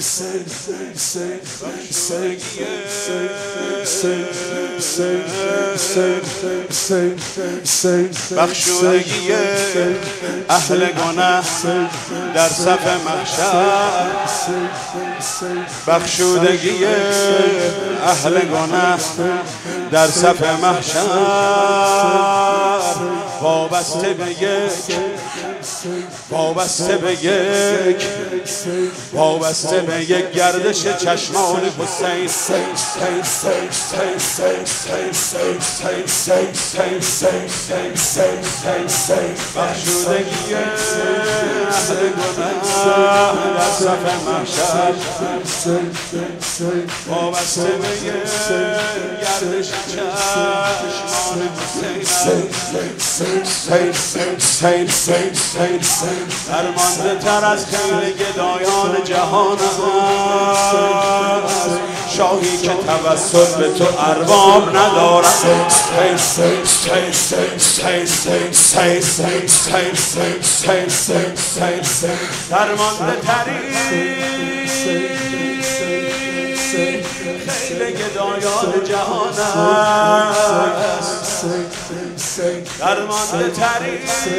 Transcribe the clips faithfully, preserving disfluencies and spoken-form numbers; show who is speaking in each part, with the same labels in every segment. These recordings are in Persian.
Speaker 1: بخشودگی اهل گناه در صف محشر، بخشودگی اهل گناه در صف محشر، وابسته به یک، وابسته به یک، وابسته به یک گردش چشمان حسین. بخشودگی اهل گناه در صف محشر، وابسته به یک گردش چشمان حسین. درمانده تر از خیل گدایان جهان است، شاهی که توسل به تو ارباب ندارد. درمانده تری خیل گدایان جهان است، درمانده تری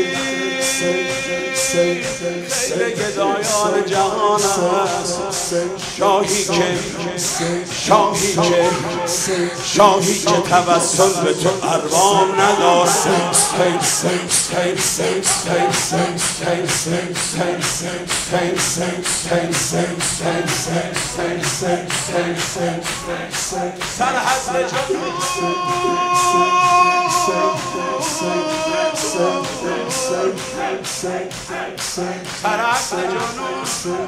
Speaker 1: خیل گدایان جهان است، شاهی که شاهی که شاهی که توسل به تو ارباب ندارد. سرحد جنون سرحد جنون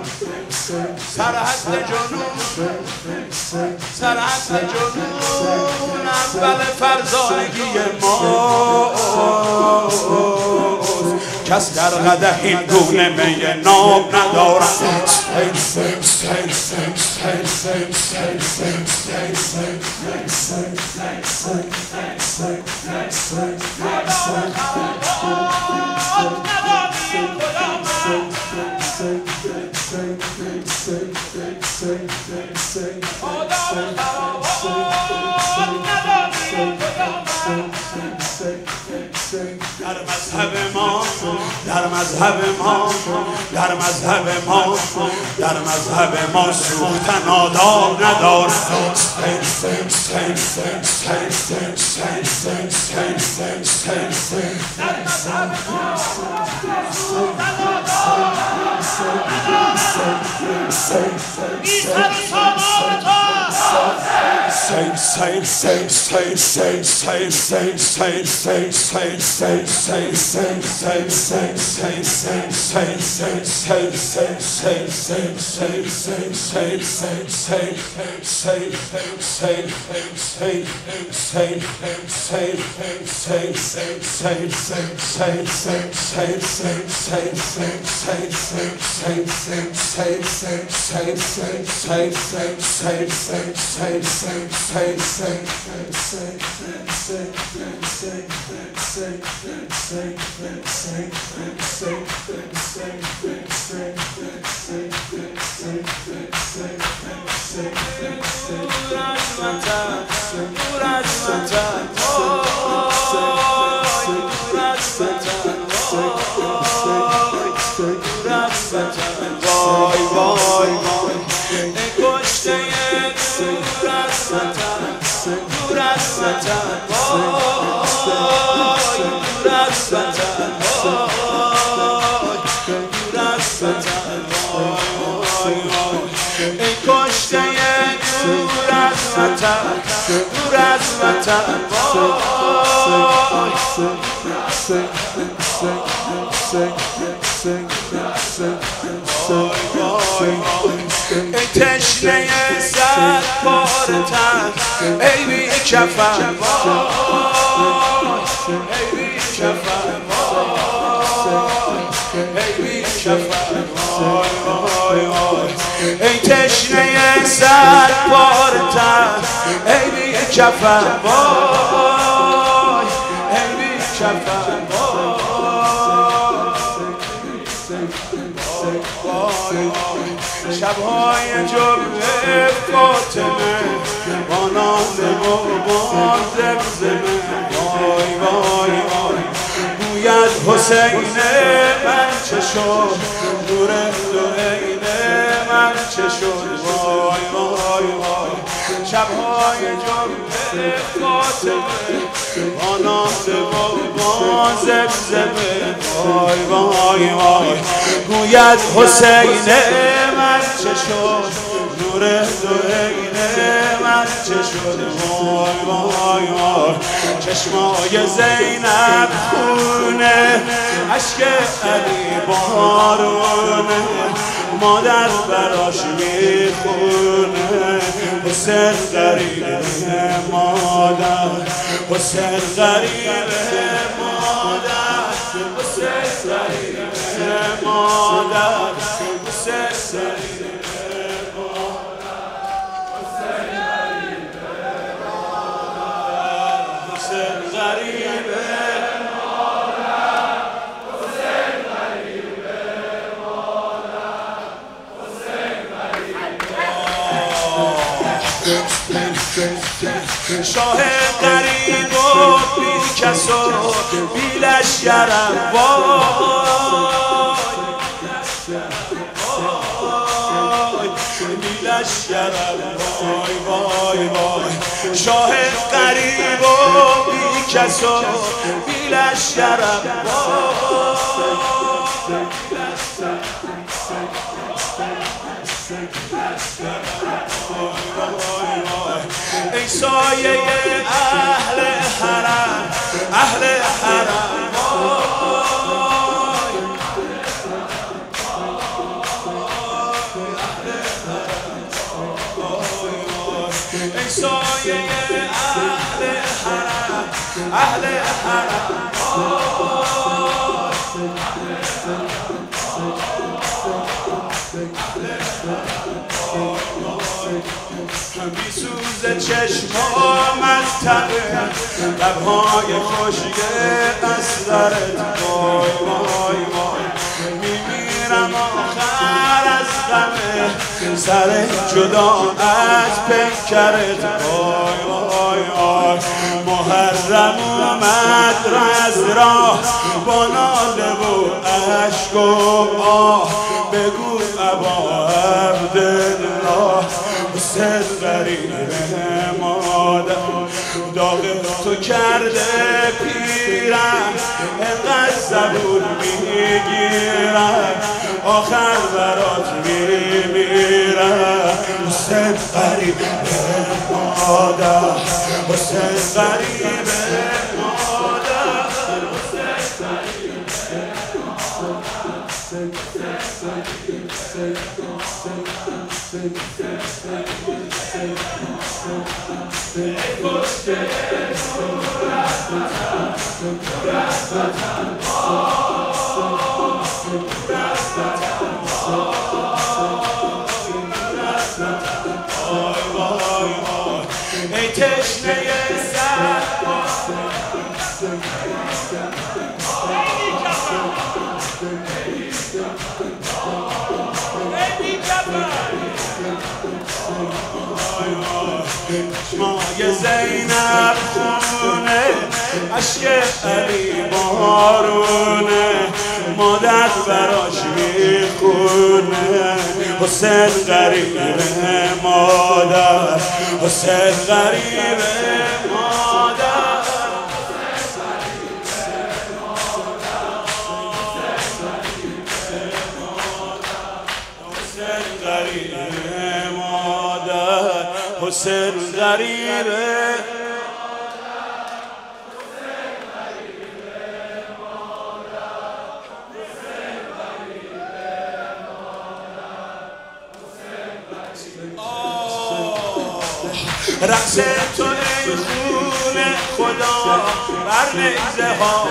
Speaker 1: سرحد جنون سرحد جنون اول فرزانگی ما، کس در قدح این گونه می ناب ندارد. در مذهب ما در مذهب ما در مذهب ما در مذهب ما سوختن آداب ندارد. وای وای وای کشته دور از وطن، دور از وطن، وای دور از وطن، وای دور از وطن، وای وای کشته دور از وطن، دور از وطن، ای تشنه صد بار تن، ای بی کفن، ای بی کفن، ای بی کفن، ای تشنه صد بار تن، ای بی کفن، ای بی کفن، شبهای جمعه فاطمه با ناله و با زمزمه وای وای وای گوید حسین من چه شد نور دو عین من چه شد وای وای وای شبهای جمعه فاطمه با ناله و با زمزمه وای وای وای گوید حسین من چه شد نور دو عین من چه شد وای وای وای چشمای زینب خونه اشک علی بارونه مادر براش میخونه حسین غریبه مادر حسین غریبه مادر حسین غریبه مادر حسین غریبه شاه غریب و بی کس و بی لشکرم وای بی لشکرم وای وای وای شاه غریب و بی کس و بی لشکرم ای سایه اهل حرم اهل حرم ای سایه اهل حرم اهل حرم بی سوز چشمام از تبه لبهای خوشی اصغرت وای وای وای میمیرم آخر از غمه سر جدا از پیکرت وای وای وای محرم اومد را از راه با ناله و اشک و آه بگو ابا عبدالله حسین غریبه مادر داغ تو کرده پیرم انقدر زبون میگیرم آخر برات میمیرم حسین غریبه مادر حسین غریبه مادر حسین ای تشنه سر چشمای زینب خونه اشک علی بارونه مادر براش میخونه حسین غریبه مادر حسین غریبه مادر حسین غریبه مادر حسین غریبه رقص تو ای خون خدا بر نیزه ها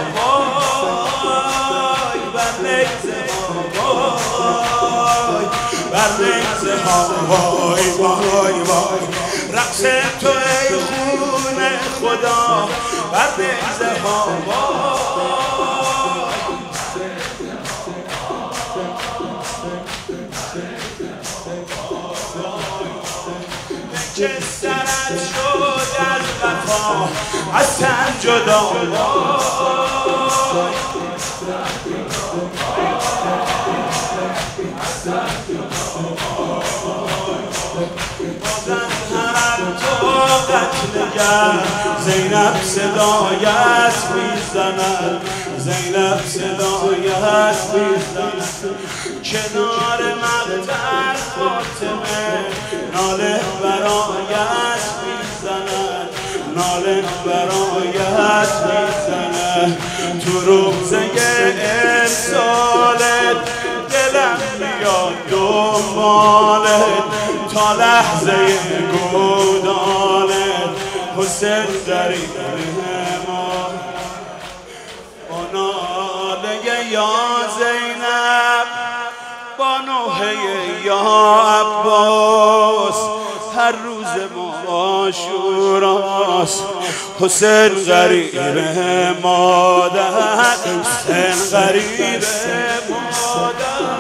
Speaker 1: وای بر نیزه ها وای بر نیزه ها وای وای وای رقص تو ای خون خدا بر نیزه ها وای که سرت شد از وفا از تن جدا بازم هرم تو قتلگر زینب صدایت میزند زینب صدایت میزند کنار مقتل فاطمه ناله برایت میزند ناله برایت میزند تو روزه امسالت دلم میاد دنبالت تا لحظه گودالت حسین غریب ما با ناله یا زینب با نوحه یا عباس هر روز ما عاشوراست حسین غریب مادر حسین غریب مادر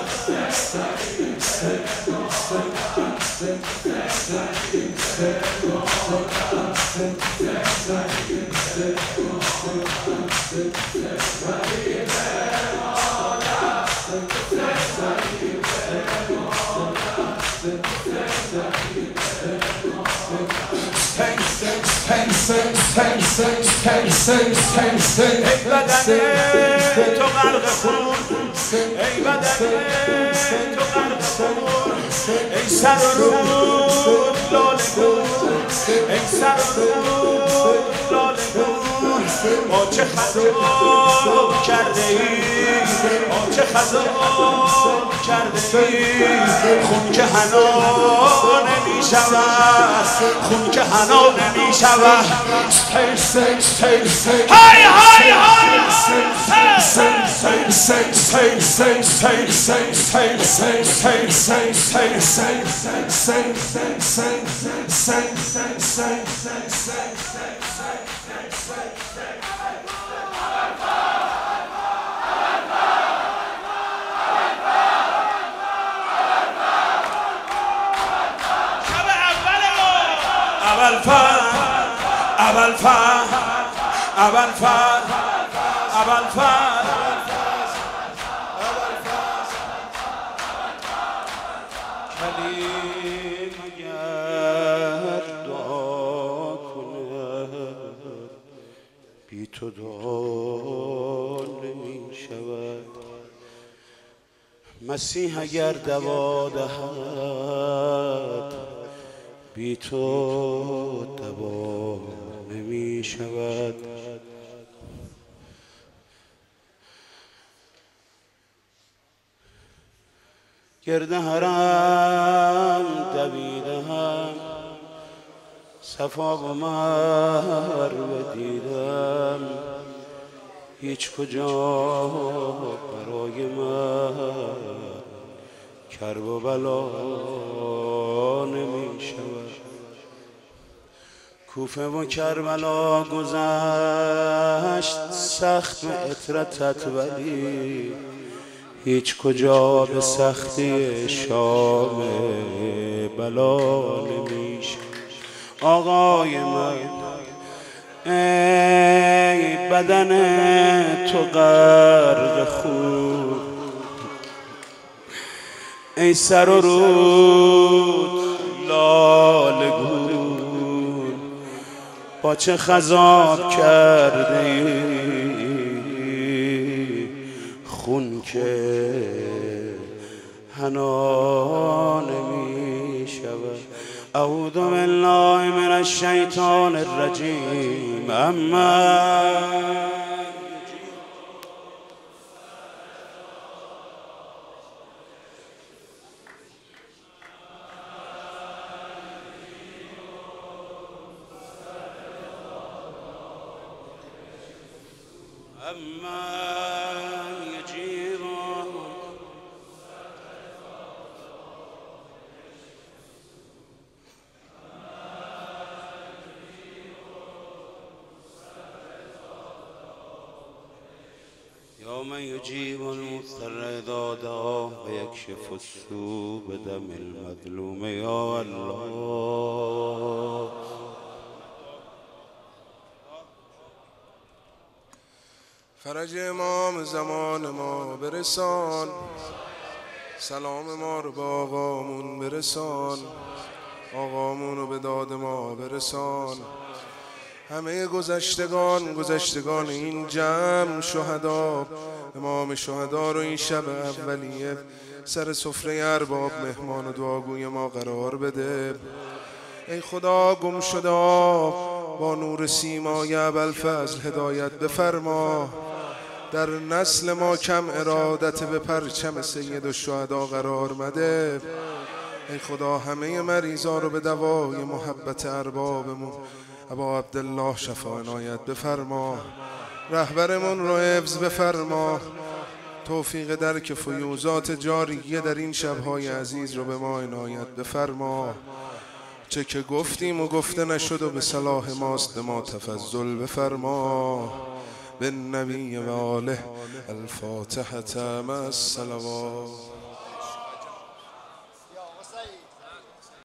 Speaker 1: ای بدن تو غرق خون ای بدن تو غرق خون ای سر و رود لاله گون ای سر و رود لاله گون ما چه خطا کرده ای ما چه خطا کرده ای خون که حنا نمی شود خون که حنا نمی شود های های های اول فرد اول فرد اول فرد اول فرد کلیم اگر دعا کند بی تو دعا نمی شود مسیح اگر دوا دهد بی تو دوا نمی شود گرد حرم دویدم صفا و مروه دیدم هیچ کجا برای من کرب و بلا نمی شود کوفه و کربلا گذشت سخت عطرتت ولی هیچ کجا به سختی شام بلا نمی شود آقای من ای بدن تو غرق خون ای سر و رود لاله گون با چه خضاب کرده ای خون که حنا نمی شود اعوذ بالله من الشیطان الرجیم اما أما يجيب يوم يجيب المضطر إذا دعاه ويكشف السوء بدم المظلوم يا الله
Speaker 2: فرج امام زمان ما برسان، سلام ما رو با آقامون برسان، آقامون رو به داد ما برسان. همه گذشتگان گذشتگان این جمع شهدا، امام شهدا رو این شب اولیه سر سفره ارباب مهمان و دعاگوی ما قرار بده. ای خدا گم شدا با نور سیمای ابوالفضل هدایت بفرما، در نسل ما کم ارادت به پرچم سید الشهدا قرار مده. ای خدا همه مریضا رو به دوای محبت اربابمون ابا عبدالله شفا عنایت بفرما، رهبرمون رو حفظ بفرما، توفیق درک فیوزات جاریه در این شبهای عزیز رو به ما عنایت بفرما. چه که گفتیم و گفته نشد و به صلاح ماست ما تفضل بفرما. بالنبی و آله الفاتحة مع الصلوات.